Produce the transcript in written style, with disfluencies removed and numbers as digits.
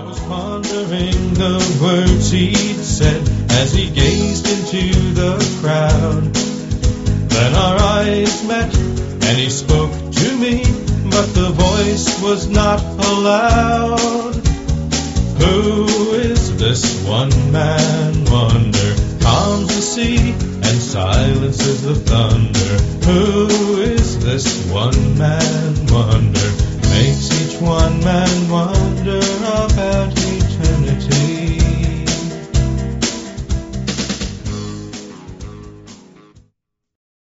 was pondering the words he'd said as he gazed into the crowd. Then our eyes met and he spoke to me, but the voice was not aloud. Who is this one-man wonder? Calms the sea and silences the thunder. Who is this one-man wonder? Makes each one man wonder.